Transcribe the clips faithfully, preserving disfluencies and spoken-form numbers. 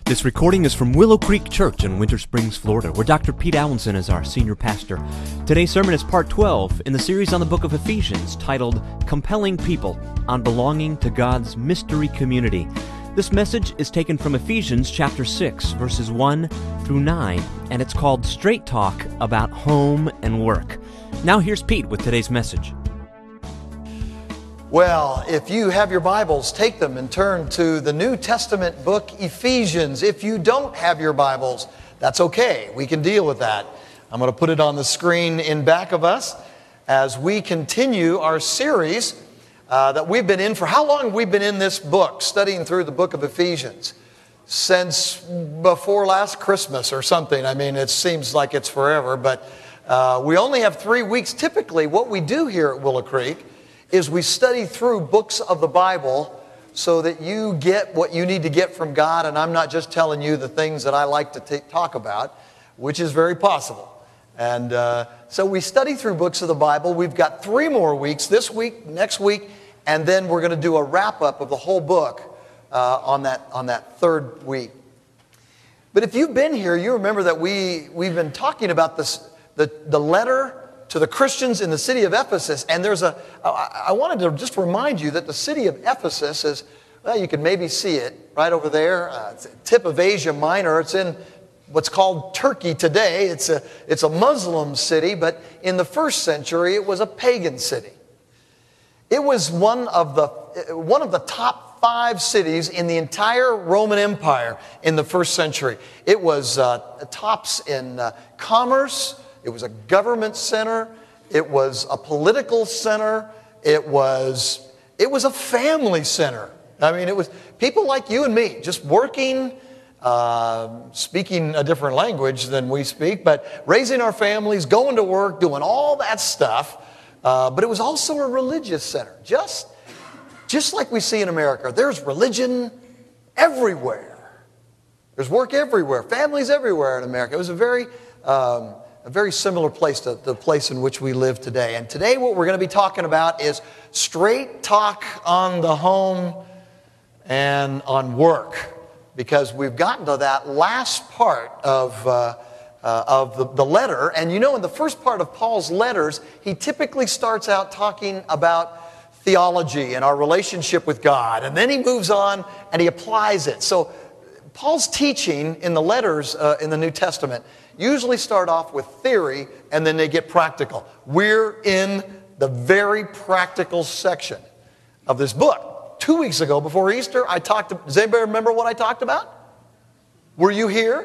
This recording is from Willow Creek Church in Winter Springs, Florida, where Doctor Pete Allenson is our senior pastor. Today's sermon is part twelve in the series on the book of Ephesians, titled Compelling People on Belonging to God's Mystery Community. This message is taken from Ephesians chapter six, verses one through nine, and it's called Straight Talk About Home and Work. Now here's Pete with today's message. Well, if you have your Bibles, take them and turn to the New Testament book, Ephesians. If you don't have your Bibles, that's okay. We can deal with that. I'm going to put it on the screen in back of us as we continue our series uh, that we've been in. For how long have we been in this book, studying through the book of Ephesians? Since before last Christmas or something. I mean, it seems like it's forever, but uh, we only have three weeks. Typically, what we do here at Willow Creek is we study through books of the Bible so that you get what you need to get from God, and I'm not just telling you the things that I like to t- talk about, which is very possible. And uh, so we study through books of the Bible. We've got three more weeks, this week, next week, and then we're going to do a wrap-up of the whole book uh, on that on that third week. But if you've been here, you remember that we, we've been talking about this, the, the letter to the Christians in the city of Ephesus. And there's a, I, I wanted to just remind you that the city of Ephesus is, well, you can maybe see it right over there. Uh, it's a tip of Asia Minor. It's in what's called Turkey today. It's a, it's a Muslim city, but in the first century, it was a pagan city. It was one of the, one of the top five cities in the entire Roman Empire in the first century. It was uh, tops in uh, commerce. It was a government center. It was a political center. It was, it was a family center. I mean, it was people like you and me just working, uh, speaking a different language than we speak, but raising our families, going to work, doing all that stuff. Uh, but it was also a religious center, just, just like we see in America. There's religion everywhere. There's work everywhere, families everywhere in America. It was a very... Um, A very similar place to the place in which we live today. And today what we're going to be talking about is straight talk on the home and on work. Because we've gotten to that last part of, uh, uh, of the, the letter. And you know, in the first part of Paul's letters, he typically starts out talking about theology and our relationship with God. And then he moves on and he applies it. So Paul's teaching in the letters uh, in the New Testament usually start off with theory and then they get practical. We're in the very practical section of this book. Two weeks ago, before Easter, I talked to, does anybody remember what I talked about? Were you here?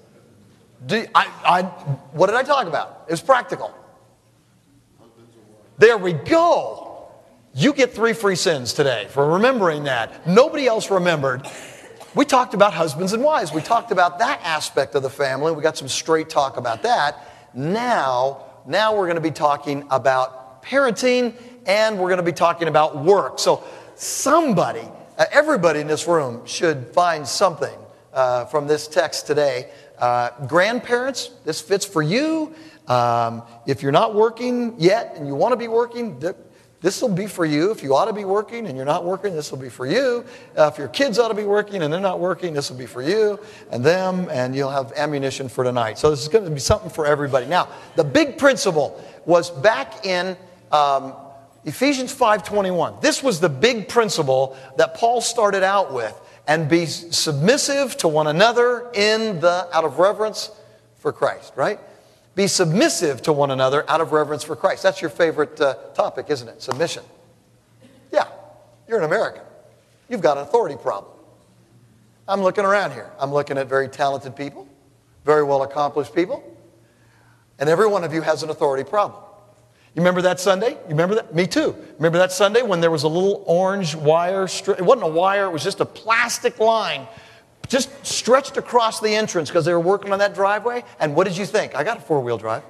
Do, I, I, what did I talk about? It was practical. There we go. You get three free sins today for remembering that. Nobody else remembered. We talked about husbands and wives. We talked about that aspect of the family. We got some straight talk about that. Now, now we're going to be talking about parenting, and we're going to be talking about work. So somebody, uh, everybody in this room should find something uh, from this text today. Uh, grandparents, this fits for you. Um, if you're not working yet and you want to be working, th- this will be for you. If you ought to be working and you're not working, this will be for you. Uh, if your kids ought to be working and they're not working, this will be for you and them, and you'll have ammunition for tonight. So this is going to be something for everybody. Now, the big principle was back in um, Ephesians five twenty-one. This was the big principle that Paul started out with. And be submissive to one another in the out of reverence for Christ, right? Be submissive to one another out of reverence for Christ. That's your favorite uh, topic, isn't it? Submission. Yeah, you're an American. You've got an authority problem. I'm looking around here. I'm looking at very talented people, very well accomplished people, and every one of you has an authority problem. You remember that Sunday? You remember that? Me too. Remember that Sunday when there was a little orange wire? Stri- it wasn't a wire. It was just a plastic line just stretched across the entrance because they were working on that driveway. And what did you think? I got a four-wheel drive.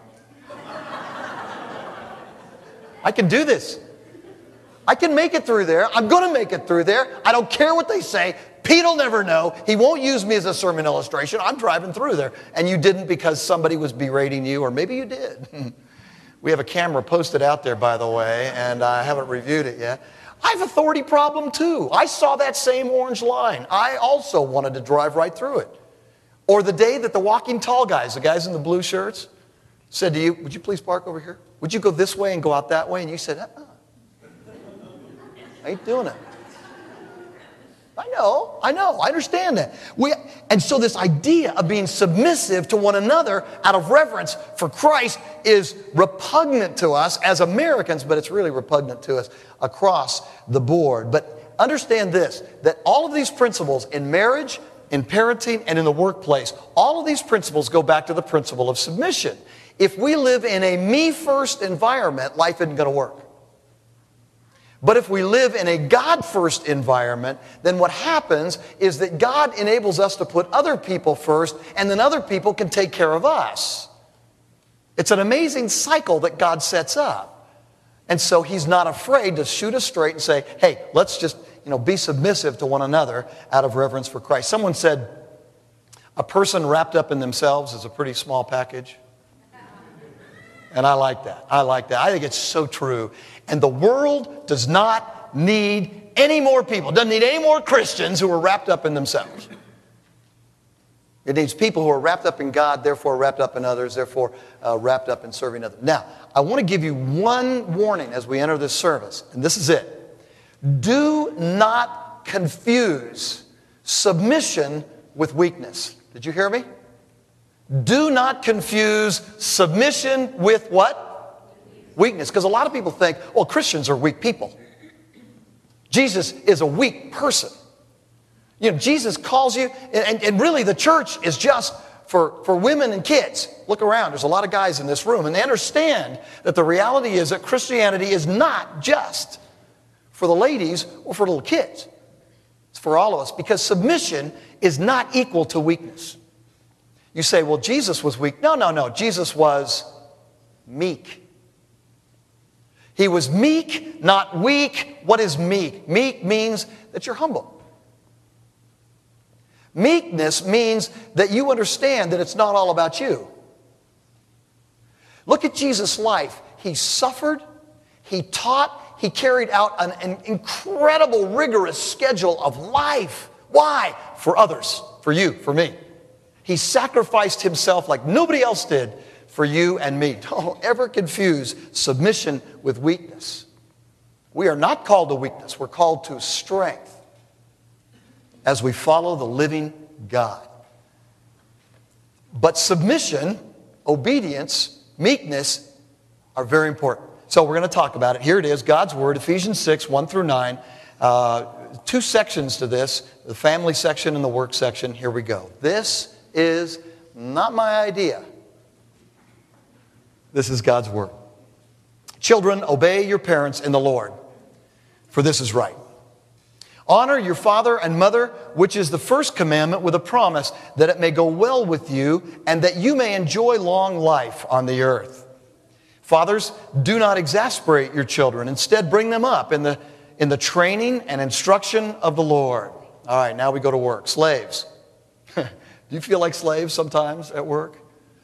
I can do this. I can make it through there. I'm going to make it through there. I don't care what they say. Pete will never know. He won't use me as a sermon illustration. I'm driving through there. And you didn't because somebody was berating you, or maybe you did. We have a camera posted out there, by the way, and I haven't reviewed it yet. I have authority problem too. I saw that same orange line. I also wanted to drive right through it. Or the day that the walking tall guys, the guys in the blue shirts, said to you, would you please park over here? Would you go this way and go out that way? And you said, uh-uh. I ain't doing it. I know, I know, I understand that. We, and so this idea of being submissive to one another out of reverence for Christ is repugnant to us as Americans, but it's really repugnant to us across the board. But understand this, that all of these principles in marriage, in parenting, and in the workplace, all of these principles go back to the principle of submission. If we live in a me-first environment, life isn't going to work. But if we live in a God-first environment, then what happens is that God enables us to put other people first, and then other people can take care of us. It's an amazing cycle that God sets up. And so He's not afraid to shoot us straight and say, hey, let's just, you know, be submissive to one another out of reverence for Christ. Someone said, a person wrapped up in themselves is a pretty small package. And I like that. I like that. I think it's so true. And the world does not need any more people. It doesn't need any more Christians who are wrapped up in themselves. It needs people who are wrapped up in God, therefore wrapped up in others, therefore uh, wrapped up in serving others. Now, I want to give you one warning as we enter this service, and this is it. Do not confuse submission with weakness. Did you hear me? Do not confuse submission with what? Weakness. Because a lot of people think, well, Christians are weak people. Jesus is a weak person. You know, Jesus calls you, and, and really the church is just for, for women and kids. Look around, there's a lot of guys in this room, and they understand that the reality is that Christianity is not just for the ladies or for little kids. It's for all of us, because submission is not equal to weakness. You say, well, Jesus was weak. No, no, no. Jesus was meek. He was meek, not weak. What is meek? Meek means that you're humble. Meekness means that you understand that it's not all about you. Look at Jesus' life. He suffered, He taught, He carried out an, an incredible, rigorous schedule of life. Why? For others, for you, for me. He sacrificed Himself like nobody else did for you and me. Don't ever confuse submission with weakness. We are not called to weakness. We're called to strength as we follow the living God. But submission, obedience, meekness are very important. So we're going to talk about it. Here it is, God's Word, Ephesians six, one through nine. Uh, two sections to this, the family section and the work section. Here we go. This is not my idea. This is God's Word. Children, obey your parents in the Lord, for this is right. Honor your father and mother, which is the first commandment, with a promise that it may go well with you and that you may enjoy long life on the earth. Fathers, do not exasperate your children. Instead, bring them up in the, in the training and instruction of the Lord. All right, now we go to work. Slaves. Do you feel like slaves sometimes at work?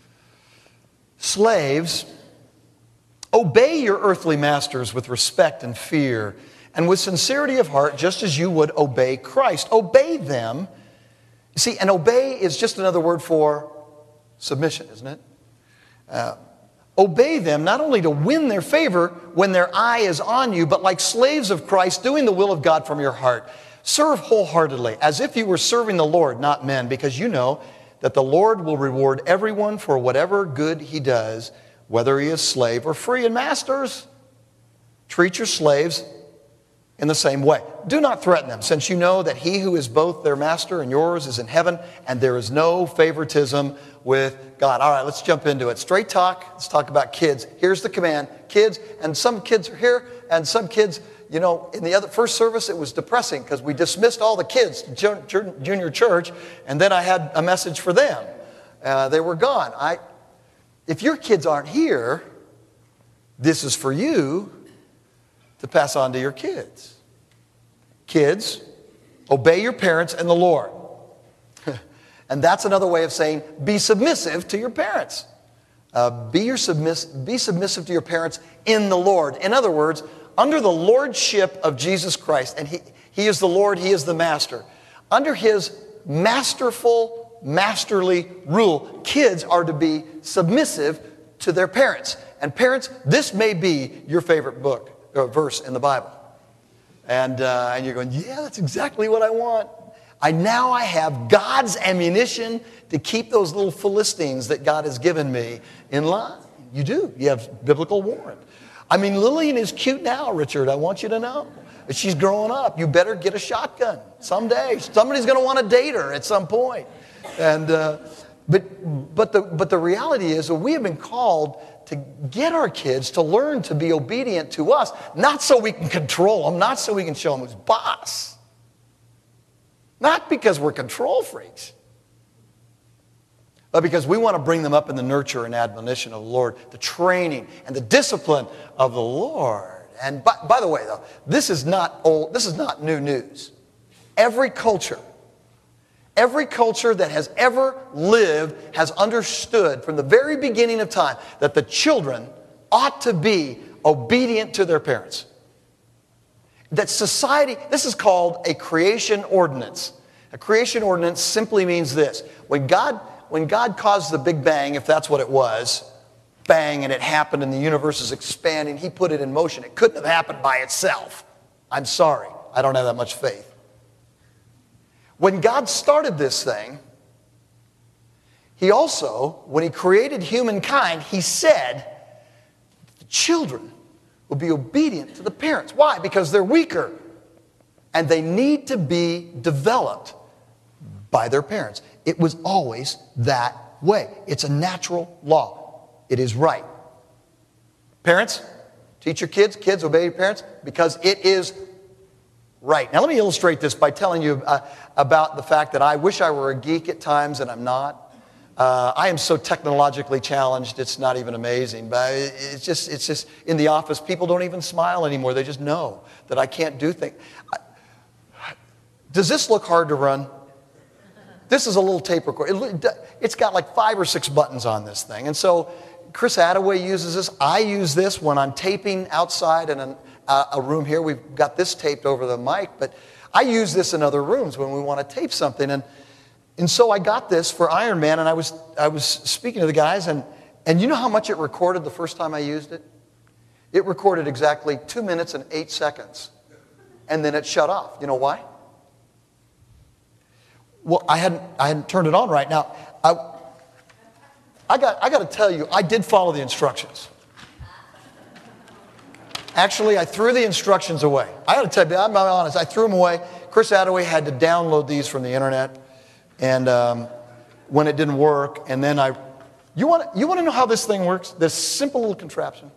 Slaves, obey your earthly masters with respect and fear and with sincerity of heart, just as you would obey Christ. Obey them. You see, and obey is just another word for submission, isn't it? Uh, obey them not only to win their favor when their eye is on you, but like slaves of Christ, doing the will of God from your heart. Serve wholeheartedly, as if you were serving the Lord, not men, because you know that the Lord will reward everyone for whatever good he does, whether he is slave or free. And masters, treat your slaves in the same way. Do not threaten them, since you know that he who is both their master and yours is in heaven, and there is no favoritism with God. All right, let's jump into it. Straight talk. Let's talk about kids. Here's the command. Kids, and some kids are here, and some kids... You know, in the other first service, it was depressing because we dismissed all the kids to junior church, and then I had a message for them. Uh, they were gone. I, if your kids aren't here, this is for you to pass on to your kids. Kids, obey your parents and the Lord. And that's another way of saying be submissive to your parents. Uh, be, your submiss- be submissive to your parents in the Lord. In other words, under the lordship of Jesus Christ, and he, he is the Lord, He is the master. Under His masterful masterly rule. Kids are to be submissive to their parents. And parents, this may be your favorite book or verse in the Bible. And, uh, and you're going, yeah, that's exactly what I want. I now I have God's ammunition to keep those little Philistines that God has given me in line. You do. You have biblical warrant. I mean, Lillian is cute now, Richard. I want you to know. She's growing up. You better get a shotgun someday. Somebody's going to want to date her at some point. And uh, but but the but the reality is that we have been called to get our kids to learn to be obedient to us, not so we can control them, not so we can show them who's boss. Not because we're control freaks, but because we want to bring them up in the nurture and admonition of the Lord, the training and the discipline of the Lord. And by, by the way, though, this is not old, this is not new news. Every culture, every culture that has ever lived has understood from the very beginning of time that the children ought to be obedient to their parents. That society, this is called a creation ordinance. A creation ordinance simply means this. When God, when God caused the Big Bang, if that's what it was, bang, and it happened and the universe is expanding, he put it in motion. It couldn't have happened by itself. I'm sorry. I don't have that much faith. When God started this thing, he also, when he created humankind, he said, the children will be obedient to the parents. Why? Because they're weaker. And they need to be developed by their parents. It was always that way. It's a natural law. It is right. Parents, teach your kids. Kids, obey your parents because it is right. Now let me illustrate this by telling you uh, about the fact that I wish I were a geek at times and I'm not. Uh, I am so technologically challenged, it's not even amazing. But it's just, it's just in the office, people don't even smile anymore. They just know that I can't do things. Does this look hard to run? This is a little tape recorder. It, it's got like five or six buttons on this thing. And so Chris Attaway uses this. I use this when I'm taping outside in an, uh, a room here. We've got this taped over the mic, but I use this in other rooms when we want to tape something. And And so I got this for Iron Man, and I was I was speaking to the guys, and, and you know how much it recorded the first time I used it? It recorded exactly two minutes and eight seconds. And then it shut off. You know why? Well, I hadn't I hadn't turned it on right. Now, I I got I got to tell you, I did follow the instructions. Actually, I threw the instructions away. I got to tell you, I'm honest, I threw them away. Chris Attaway had to download these from the internet. And um, when it didn't work, and then I, you want you want to know how this thing works? This simple little contraption.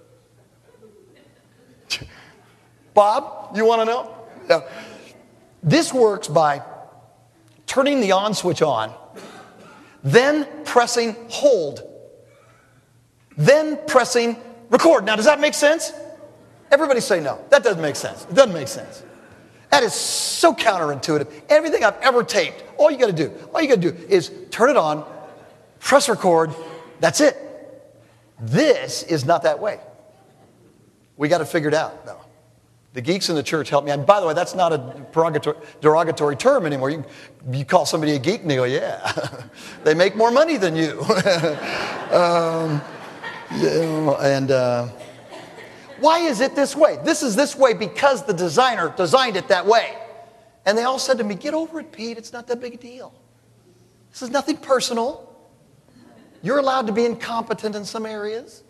Bob, you want to know? No. This works by turning the on switch on, then pressing hold, then pressing record. Now, does that make sense? Everybody say no. That doesn't make sense. It doesn't make sense. That is so counterintuitive. Everything I've ever taped, all you got to do, all you got to do is turn it on, press record, that's it. This is not that way. We got it figured out, though. The geeks in the church help me. And by the way, that's not a derogatory, derogatory term anymore. You, you call somebody a geek and they go, yeah, they make more money than you. um, you know, and... Uh, Why is it this way? This is this way because the designer designed it that way. And they all said to me, get over it, Pete. It's not that big a deal. This is nothing personal. You're allowed to be incompetent in some areas.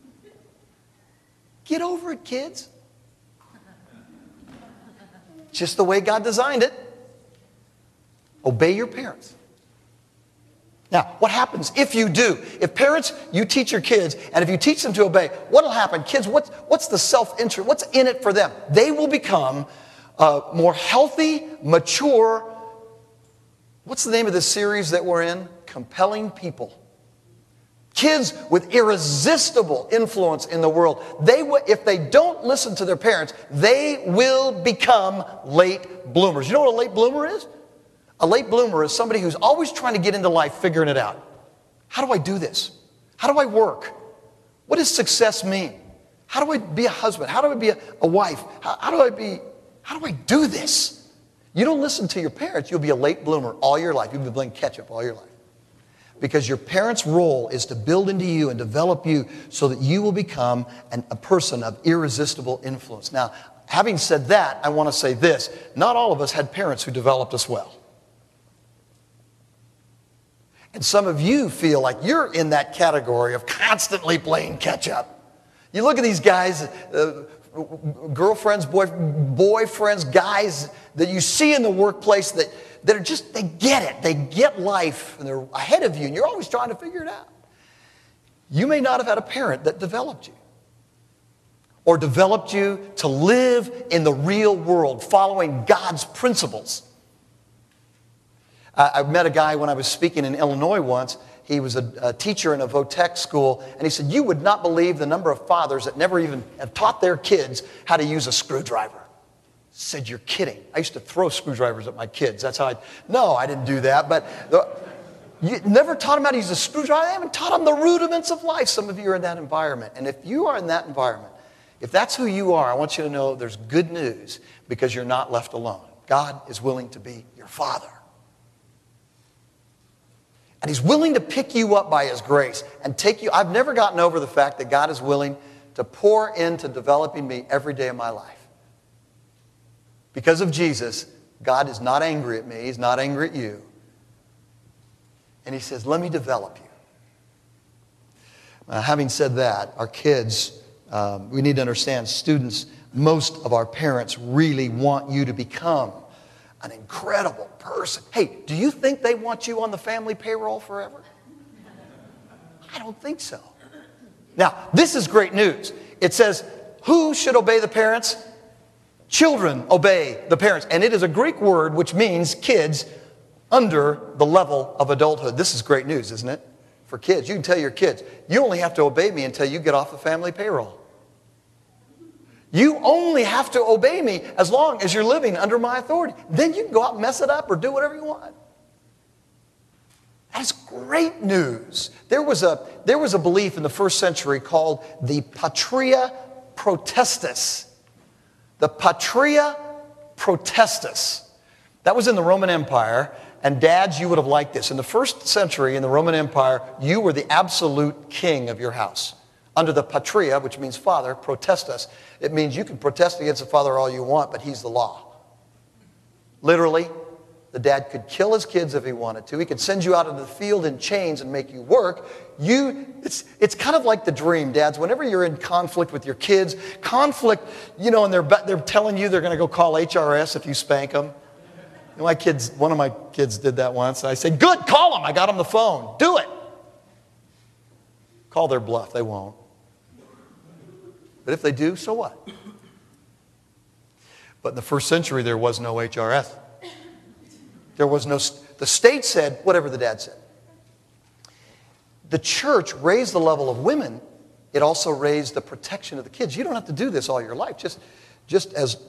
Get over it, kids. Just the way God designed it. Obey your parents. Now, what happens if you do? If parents, you teach your kids, and if you teach them to obey, what will happen? Kids, what's, what's the self-interest? What's in it for them? They will become uh, more healthy, mature. What's the name of the series that we're in? Compelling people. Kids with irresistible influence in the world. They, if they don't listen to their parents, they will become late bloomers. You know what a late bloomer is? A late bloomer is somebody who's always trying to get into life, figuring it out. How do I do this? How do I work? What does success mean? How do I be a husband? How do I be a, a wife? How, how do I be, how do I do this? You don't listen to your parents, you'll be a late bloomer all your life. You'll be playing catch-up all your life. Because your parents' role is to build into you and develop you so that you will become an, a person of irresistible influence. Now, having said that, I want to say this. Not all of us had parents who developed us well. And some of you feel like you're in that category of constantly playing catch-up. You look at these guys, uh, girlfriends, boy, boyfriends, guys that you see in the workplace that that are just, they get it. They get life, and they're ahead of you, and you're always trying to figure it out. You may not have had a parent that developed you or developed you to live in the real world, following God's principles. I, I met a guy when I was speaking in Illinois once. He was a, a teacher in a Votech school, and he said, you would not believe the number of fathers that never even have taught their kids how to use a screwdriver. Said, you're kidding. I used to throw screwdrivers at my kids. That's how I... No, I didn't do that. But the, you never taught them how to use a screwdriver. They haven't taught them the rudiments of life. Some of you are in that environment. And if you are in that environment, if that's who you are, I want you to know there's good news because you're not left alone. God is willing to be your Father. And He's willing to pick you up by His grace and take you... I've never gotten over the fact that God is willing to pour into developing me every day of my life. Because of Jesus, God is not angry at me. He's not angry at you. And He says, let me develop you. Uh, having said that, our kids, um, we need to understand, students, most of our parents really want you to become an incredible person. Hey, do you think they want you on the family payroll forever? I don't think so. Now, this is great news. It says, who should obey the parents? Children obey the parents. And it is a Greek word which means kids under the level of adulthood. This is great news, isn't it? For kids. You can tell your kids, you only have to obey me until you get off the family payroll. You only have to obey me as long as you're living under my authority. Then you can go out and mess it up or do whatever you want. That is great news. There was a, there was a belief in the first century called the Patria Potestas. The Patria Potestas. That was in the Roman Empire. And dads, you would have liked this. In the first century in the Roman Empire, you were the absolute king of your house. Under the Patria, which means father, Potestas, it means you can protest against the father all you want, but he's the law. Literally, the dad could kill his kids if he wanted to. He could send you out into the field in chains and make you work. You, it's, it's kind of like the dream, dads. Whenever you're in conflict with your kids, conflict, you know, and they're, they're telling you they're going to go call H R S if you spank them. My kids, one of my kids did that once. I said, good, call them. I got on the phone. Do it. Call their bluff. They won't. But if they do, so what? But in the first century, there was no H R S. There was no, the state said whatever the dad said. The church raised the level of women. It also raised the protection of the kids. You don't have to do this all your life, just, just as,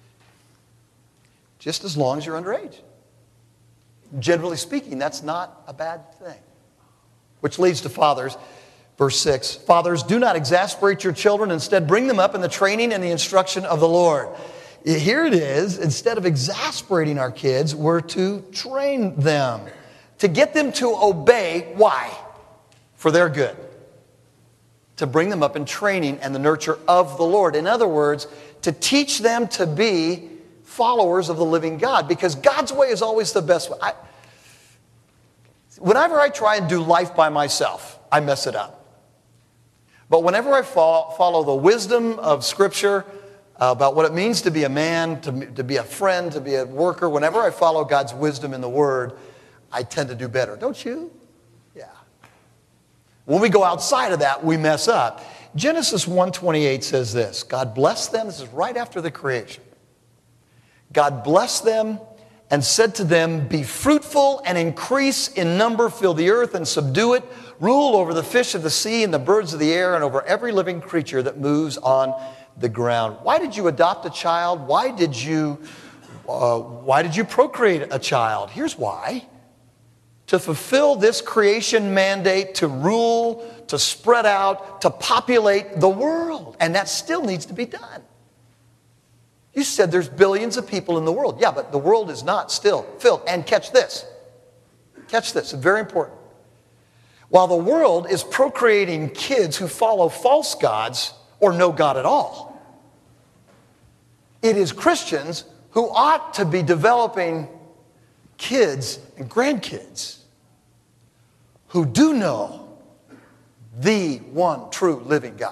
just as long as you're underage. Generally speaking, that's not a bad thing. Which leads to fathers. Verse six, fathers, do not exasperate your children. Instead, bring them up in the training and the instruction of the Lord. Here it is. Instead of exasperating our kids, we're to train them. To get them to obey. Why? For their good. To bring them up in training and the nurture of the Lord. In other words, to teach them to be followers of the living God. Because God's way is always the best way. I, whenever I try and do life by myself, I mess it up. But whenever I follow, follow the wisdom of Scripture uh, about what it means to be a man, to, to be a friend, to be a worker, whenever I follow God's wisdom in the Word, I tend to do better. Don't you? Yeah. When we go outside of that, we mess up. Genesis one twenty-eight says this, God blessed them, this is right after the creation. God blessed them and said to them, be fruitful and increase in number, fill the earth and subdue it, rule over the fish of the sea and the birds of the air and over every living creature that moves on the ground. Why did you adopt a child? Why did you, uh, why did you procreate a child? Here's why. To fulfill this creation mandate, to rule, to spread out, to populate the world. And that still needs to be done. You said there's billions of people in the world. Yeah, but the world is not still filled. And catch this. Catch this. It's very important. While the world is procreating kids who follow false gods or no God at all, it is Christians who ought to be developing kids and grandkids who do know the one true living God.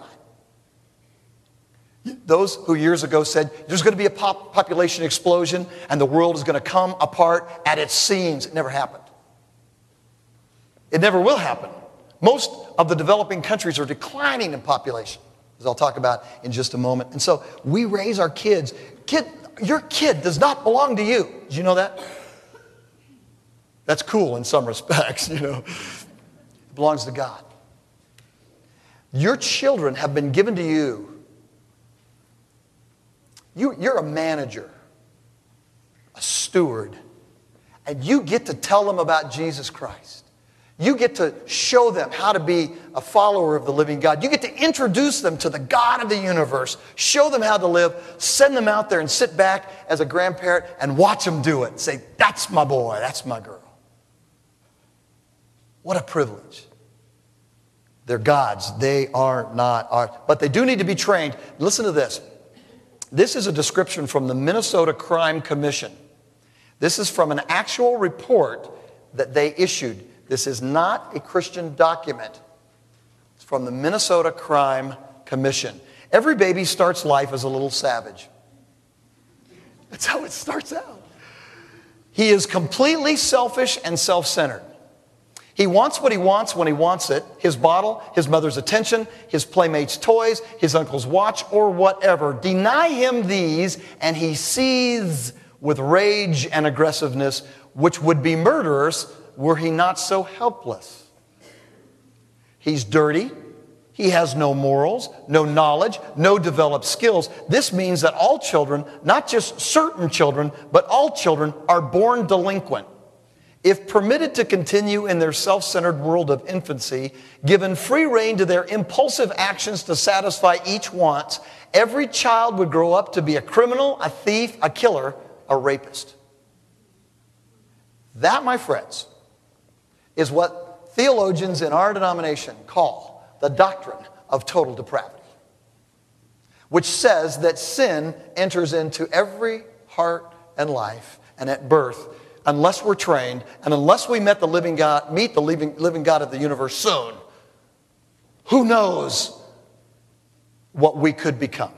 Those who years ago said there's going to be a pop- population explosion and the world is going to come apart at its seams. It never happened. It never will happen. Most of the developing countries are declining in population, as I'll talk about in just a moment. And so we raise our kids. Kid, your kid does not belong to you. Did you know that? That's cool in some respects, you know. It belongs to God. Your children have been given to you. You, you're a manager, a steward, and you get to tell them about Jesus Christ. You get to show them how to be a follower of the living God. You get to introduce them to the God of the universe, show them how to live, send them out there and sit back as a grandparent and watch them do it. Say, that's my boy, that's my girl. What a privilege. They're God's. They are not ours. But they do need to be trained. Listen to this. This is a description from the Minnesota Crime Commission. This is from an actual report that they issued. This is not a Christian document. It's from the Minnesota Crime Commission. Every baby starts life as a little savage. That's how it starts out. He is completely selfish and self-centered. He wants what he wants when he wants it, his bottle, his mother's attention, his playmates' toys, his uncle's watch, or whatever. Deny him these, and he seethes with rage and aggressiveness, which would be murderous were he not so helpless. He's dirty. He has no morals, no knowledge, no developed skills. This means that all children, not just certain children, but all children are born delinquent. If permitted to continue in their self-centered world of infancy, given free rein to their impulsive actions to satisfy each want, every child would grow up to be a criminal, a thief, a killer, a rapist. That, my friends, is what theologians in our denomination call the doctrine of total depravity, which says that sin enters into every heart and life, and at birth, unless we're trained, and unless we met the living God, meet the living, living God of the universe soon, who knows what we could become?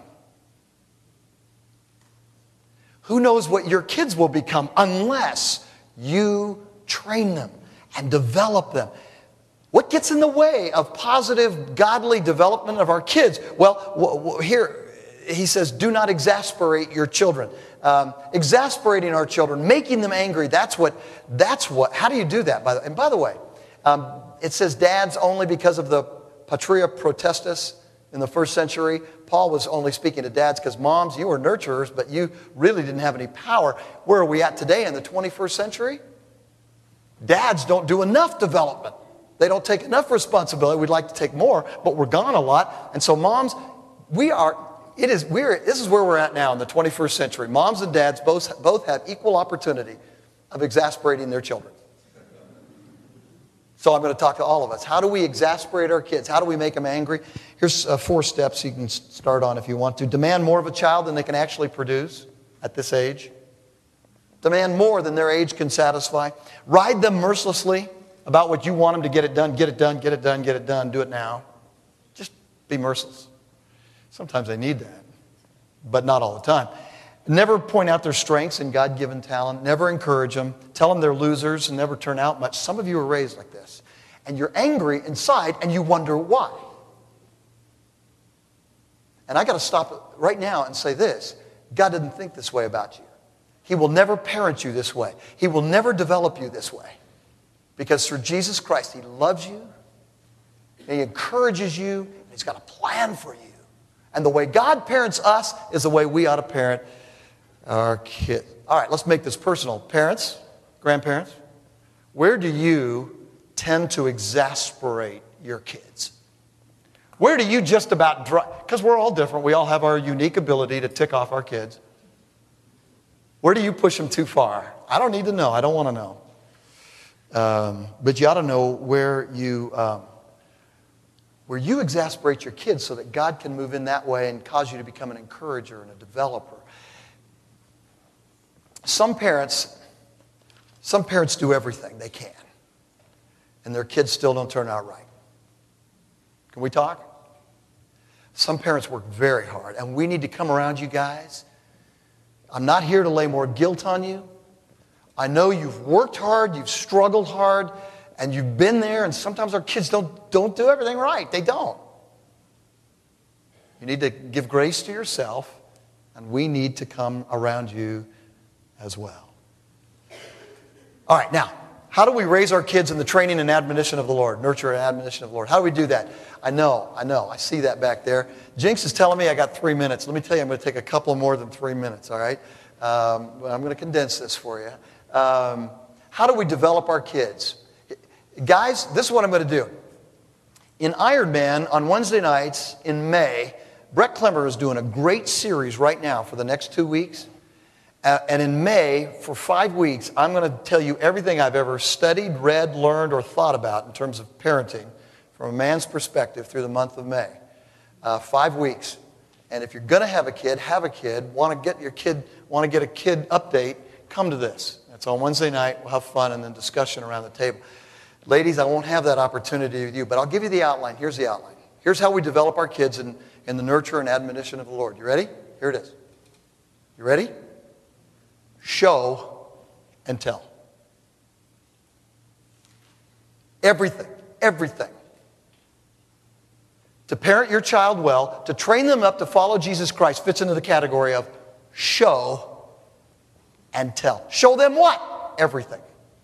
Who knows what your kids will become unless you train them and develop them? What gets in the way of positive, godly development of our kids? Well, here he says, do not exasperate your children. Um, exasperating our children, making them angry, that's what, that's what, how do you do that? By the, and by the way, um, it says dads only because of the Patria Protestus in the first century. Paul was only speaking to dads because moms, you were nurturers, but you really didn't have any power. Where are we at today in the twenty-first century? Dads don't do enough development. They don't take enough responsibility. We'd like to take more, but we're gone a lot. And so moms, we are... It is, we're, this is where we're at now in the twenty-first century. Moms and dads both, both have equal opportunity of exasperating their children. So I'm going to talk to all of us. How do we exasperate our kids? How do we make them angry? Here's uh, four steps you can start on if you want to. Demand more of a child than they can actually produce at this age. Demand more than their age can satisfy. Ride them mercilessly about what you want them to get it done, get it done, get it done, get it done, do it now. Just be merciless. Sometimes they need that, but not all the time. Never point out their strengths and God-given talent. Never encourage them. Tell them they're losers and never turn out much. Some of you are raised like this, and you're angry inside, and you wonder why. And I got to stop right now and say this. God didn't think this way about you. He will never parent you this way. He will never develop you this way. Because through Jesus Christ, He loves you, and He encourages you, and He's got a plan for you. And the way God parents us is the way we ought to parent our kids. All right, let's make this personal. Parents, grandparents, where do you tend to exasperate your kids? Where do you just about drive? Because we're all different. We all have our unique ability to tick off our kids. Where do you push them too far? I don't need to know. I don't want to know. Um, but you ought to know where you um, where you exasperate your kids so that God can move in that way and cause you to become an encourager and a developer. Some parents, some parents do everything they can, and their kids still don't turn out right. Can we talk? Some parents work very hard, and we need to come around you guys. I'm not here to lay more guilt on you. I know you've worked hard, you've struggled hard, and you've been there, and sometimes our kids don't, don't do everything right. They don't. You need to give grace to yourself, and we need to come around you as well. All right, now, how do we raise our kids in the training and admonition of the Lord? Nurture and admonition of the Lord. How do we do that? I know, I know. I see that back there. Jinx is telling me I got three minutes. Let me tell you, I'm going to take a couple more than three minutes, all right? Um, I'm going to condense this for you. Um, how do we develop our kids? Guys, this is what I'm going to do. In Ironman, on Wednesday nights in May, Brett Clemmer is doing a great series right now for the next two weeks. Uh, and in May, for five weeks, I'm going to tell you everything I've ever studied, read, learned, or thought about in terms of parenting from a man's perspective through the month of May. Uh, five weeks. And if you're going to have a kid, have a kid, want to get your kid, want to get a kid update, come to this. It's on Wednesday night. We'll have fun and then discussion around the table. Ladies, I won't have that opportunity with you, but I'll give you the outline. Here's the outline. Here's how we develop our kids in, in the nurture and admonition of the Lord. You ready? Here it is. You ready? Show and tell. Everything. Everything. To parent your child well, to train them up to follow Jesus Christ fits into the category of show and tell. Show them what? Everything.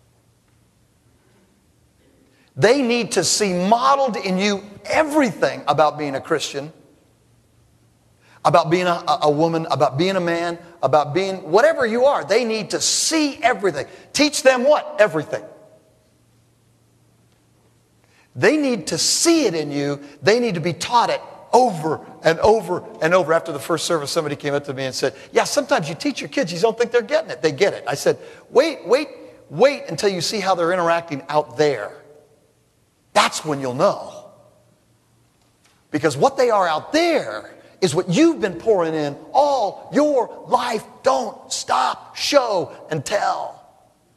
They need to see modeled in you everything about being a Christian, about being a, a woman, about being a man, about being whatever you are. They need to see everything. Teach them what? Everything. They need to see it in you. They need to be taught it over and over and over. After the first service, somebody came up to me and said, yeah, sometimes you teach your kids, you don't think they're getting it. They get it. I said, wait, wait, wait until you see how they're interacting out there. That's when you'll know. Because what they are out there is what you've been pouring in all your life. Don't stop, show, and tell.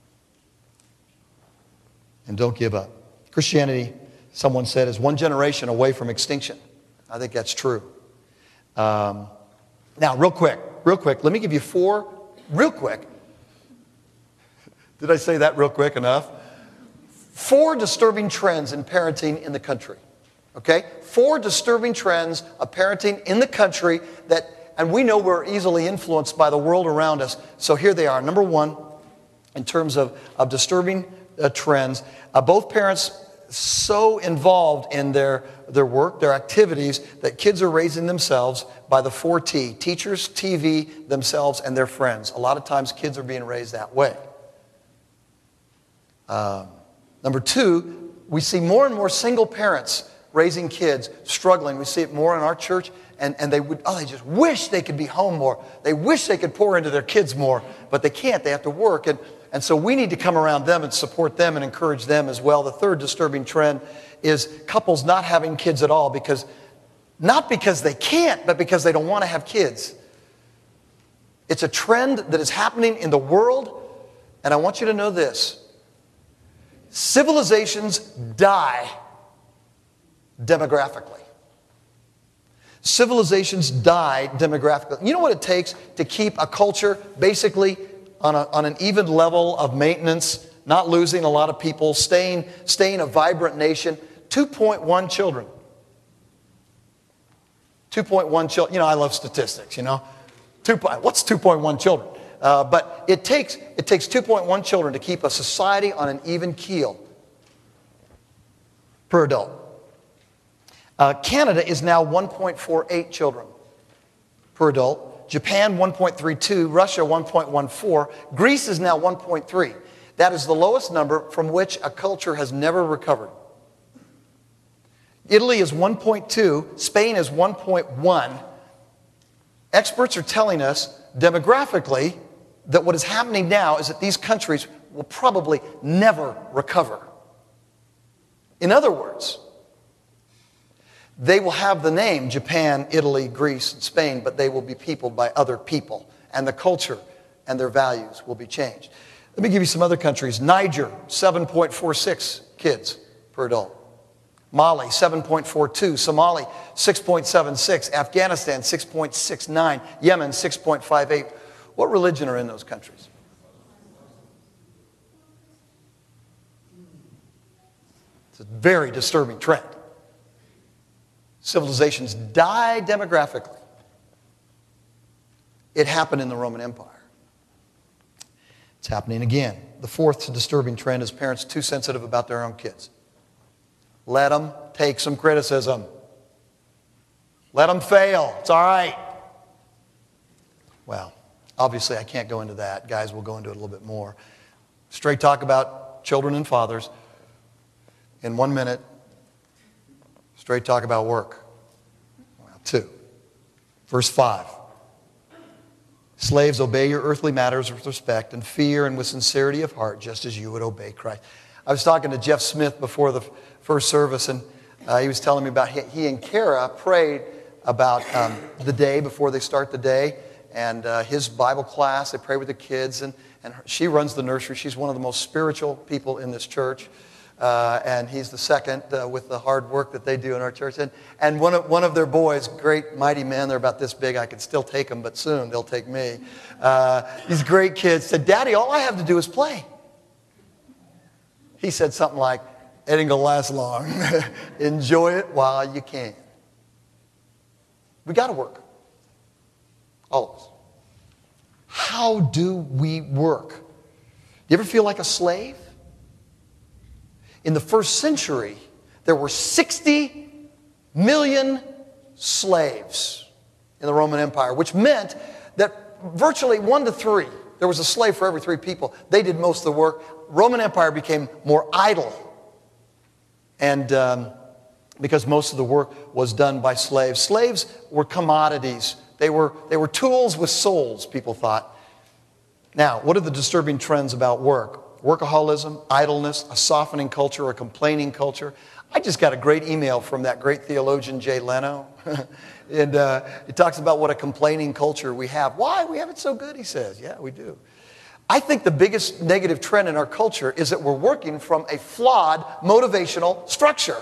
And don't give up. Christianity, someone said, is one generation away from extinction. I think that's true. Um, now, real quick, real quick, let me give you four, real quick. Did I say that real quick enough? Four disturbing trends in parenting in the country. Okay? Four disturbing trends of parenting in the country that, and we know we're easily influenced by the world around us. So here they are. Number one, in terms of, of disturbing uh, trends, uh, both parents so involved in their, their work, their activities, that kids are raising themselves by the four T. Teachers, T V, themselves, and their friends. A lot of times kids are being raised that way. Um, number two, we see more and more single parents raising kids, struggling. We see it more in our church, and, and they would, oh, they just wish they could be home more. They wish they could pour into their kids more, but they can't. They have to work. And And so we need to come around them and support them and encourage them as well. The third disturbing trend is couples not having kids at all, because not because they can't, but because they don't want to have kids. It's a trend that is happening in the world, and I want you to know this. Civilizations die demographically. Civilizations die demographically. You know what it takes to keep a culture basically On, a, on an even level of maintenance, not losing a lot of people, staying, staying a vibrant nation? two point one children. two point one children. You know, I love statistics, you know. Two, what's two point one children? Uh, but it takes, it takes two point one children to keep a society on an even keel per adult. Uh, Canada is now one point four eight children per adult. Japan, one point three two. Russia, one point one four. Greece is now one point three. That is the lowest number from which a culture has never recovered. Italy is one point two. Spain is one point one. Experts are telling us, demographically, that what is happening now is that these countries will probably never recover. In other words, they will have the name Japan, Italy, Greece, and Spain, but they will be peopled by other people, and the culture and their values will be changed. Let me give you some other countries. Niger, seven point four six kids per adult. Mali, seven point four two. Somalia, six point seven six. Afghanistan, six point six nine. Yemen, six point five eight. What religion are in those countries? It's a very disturbing trend. Civilizations die demographically. It happened in the Roman Empire. It's happening again. The fourth disturbing trend is parents too sensitive about their own kids. Let them take some criticism. Let them fail. It's all right. Well, obviously I can't go into that. Guys will go into it a little bit more. Straight talk about children and fathers in one minute. Straight talk about work. Well, two. Verse five. Slaves, obey your earthly matters with respect and fear and with sincerity of heart, just as you would obey Christ. I was talking to Jeff Smith before the first service, and uh, he was telling me about he, he and Kara prayed about um, the day before they start the day, and uh, his Bible class. They pray with the kids, and, and her, she runs the nursery. She's one of the most spiritual people in this church. Uh, and he's the second uh, with the hard work that they do in our church. And, and one, of, one of their boys, great mighty men, they're about this big, I could still take them, but soon they'll take me. Uh, these great kids said, Daddy, all I have to do is play. He said something like, it ain't going to last long. Enjoy it while you can. We got to work. All of us. How do we work? Do you ever feel like a slave? In the first century, there were sixty million slaves in the Roman Empire, which meant that virtually one to three, there was a slave for every three people. They did most of the work. Roman Empire became more idle, and um, because most of the work was done by slaves. Slaves were commodities. They were, they were tools with souls, people thought. Now, what are the disturbing trends about work? Workaholism, idleness, a softening culture, a complaining culture. I just got a great email from that great theologian, Jay Leno. and uh, he talks about what a complaining culture we have. Why? We have it so good, he says. Yeah, we do. I think the biggest negative trend in our culture is that we're working from a flawed motivational structure.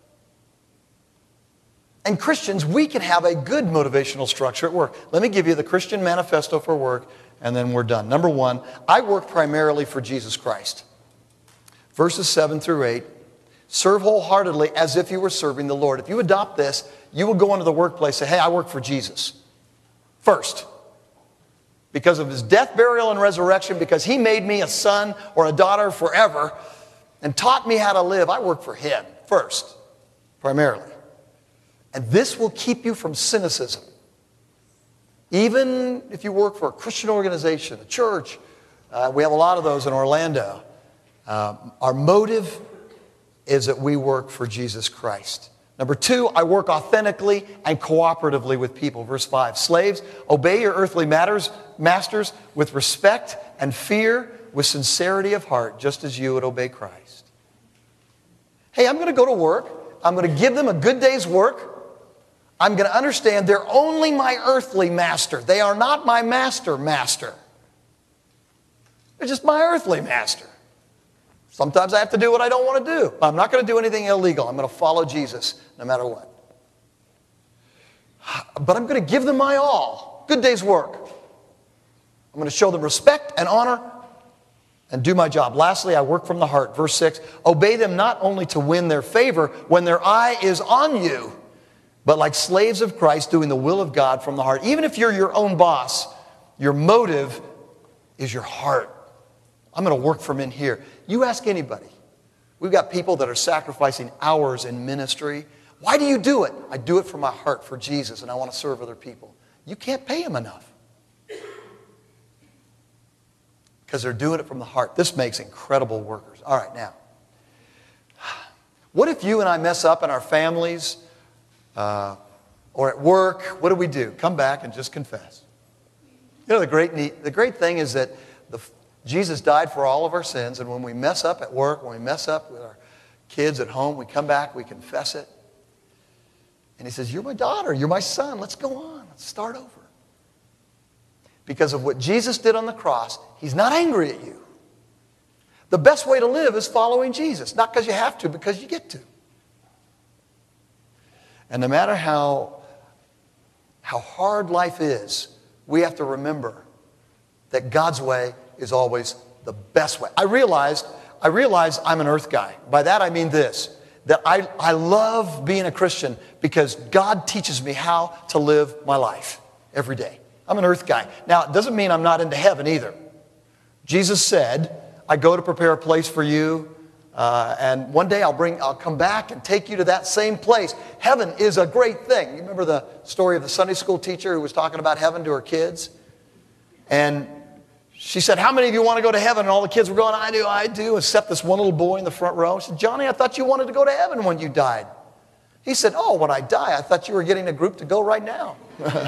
And Christians, we can have a good motivational structure at work. Let me give you the Christian Manifesto for Work, and then we're done. Number one, I work primarily for Jesus Christ. Verses seven through eight, serve wholeheartedly as if you were serving the Lord. If you adopt this, you will go into the workplace and say, hey, I work for Jesus. First, because of his death, burial, and resurrection, because he made me a son or a daughter forever and taught me how to live, I work for him first, primarily. And this will keep you from cynicism. Even if you work for a Christian organization, a church, uh, we have a lot of those in Orlando. Uh, our motive is that we work for Jesus Christ. Number two, I work authentically and cooperatively with people. Verse five, slaves, obey your earthly matters, masters with respect and fear, with sincerity of heart, just as you would obey Christ. Hey, I'm going to go to work. I'm going to give them a good day's work. I'm going to understand they're only my earthly master. They are not my master master. They're just my earthly master. Sometimes I have to do what I don't want to do. I'm not going to do anything illegal. I'm going to follow Jesus no matter what. But I'm going to give them my all. Good day's work. I'm going to show them respect and honor and do my job. Lastly, I work from the heart. Verse six, obey them not only to win their favor when their eye is on you, but like slaves of Christ doing the will of God from the heart. Even if you're your own boss, your motive is your heart. I'm going to work from in here. You ask anybody. We've got people that are sacrificing hours in ministry. Why do you do it? I do it from my heart for Jesus, and I want to serve other people. You can't pay them enough. Because they're doing it from the heart. This makes incredible workers. All right, now. What if you and I mess up in our families uh, or at work? What do we do? Come back and just confess. You know, the great, neat, the great thing is that the, Jesus died for all of our sins, and when we mess up at work, when we mess up with our kids at home, we come back, we confess it. And he says, you're my daughter, you're my son, let's go on, let's start over. Because of what Jesus did on the cross, he's not angry at you. The best way to live is following Jesus, not because you have to, because you get to. And no matter how, how hard life is, we have to remember that God's way is always the best way. I realized, I realized I'm an earth guy. By that I mean this, that I, I love being a Christian because God teaches me how to live my life every day. I'm an earth guy. Now, it doesn't mean I'm not into heaven either. Jesus said, I go to prepare a place for you, uh, and one day I'll bring, I'll come back and take you to that same place. Heaven is a great thing. You remember the story of the Sunday school teacher who was talking about heaven to her kids? And she said, how many of you want to go to heaven? And all the kids were going, I do, I do, except this one little boy in the front row. She said, Johnny, I thought you wanted to go to heaven when you died. He said, oh, when I die, I thought you were getting a group to go right now.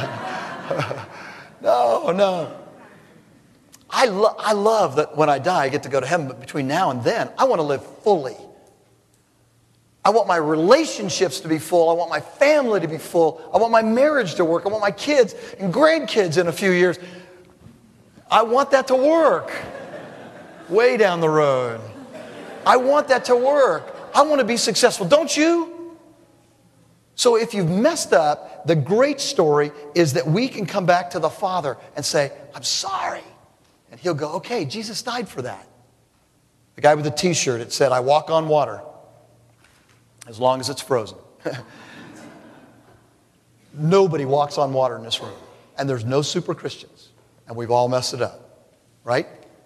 No, no. I, lo- I love that when I die, I get to go to heaven, but between now and then, I want to live fully. I want my relationships to be full. I want my family to be full. I want my marriage to work. I want my kids and grandkids in a few years. I want that to work. Way down the road. I want that to work. I want to be successful. Don't you? So if you've messed up, the great story is that we can come back to the Father and say, I'm sorry. And he'll go, okay, Jesus died for that. The guy with the t-shirt, it said, I walk on water as long as it's frozen. Nobody walks on water in this room. And there's no super Christians. And we've all messed it up. Right?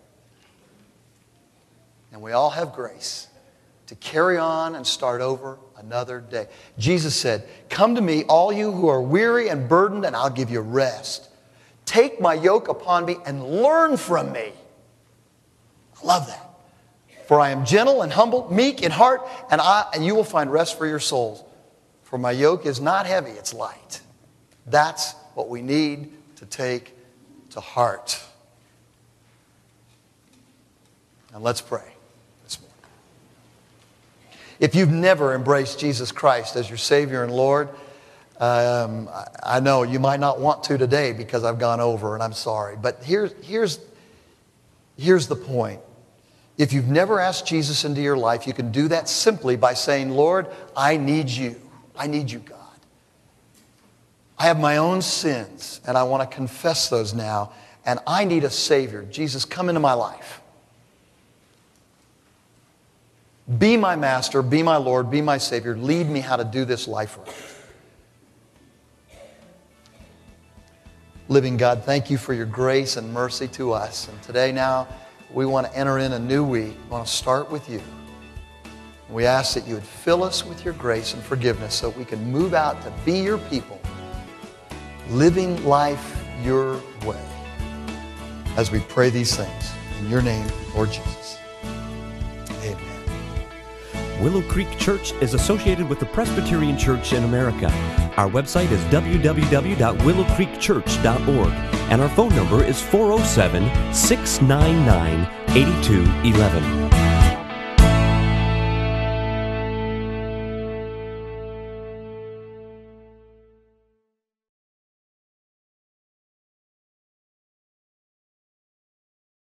And we all have grace to carry on and start over another day. Jesus said, come to me, all you who are weary and burdened, and I'll give you rest. Take my yoke upon me and learn from me. I love that. For I am gentle and humble, meek in heart, and, I, and you will find rest for your souls. For my yoke is not heavy, it's light. That's what we need to take to heart. Now let's pray this morning. If you've never embraced Jesus Christ as your Savior and Lord, Um, I know you might not want to today because I've gone over and I'm sorry. But here's, here's, here's the point. If you've never asked Jesus into your life, you can do that simply by saying, Lord, I need you. I need you, God. I have my own sins and I want to confess those now. And I need a Savior. Jesus, come into my life. Be my master, be my Lord, be my Savior. Lead me how to do this life right. Living God, thank you for your grace and mercy to us. And today now, we want to enter in a new week. We want to start with you. We ask that you would fill us with your grace and forgiveness so we can move out to be your people, living life your way. As we pray these things, in your name, Lord Jesus. Amen. Willow Creek Church is associated with the Presbyterian Church in America. Our website is w w w dot willow creek church dot org, and our phone number is four oh seven, six nine nine, eight two one one.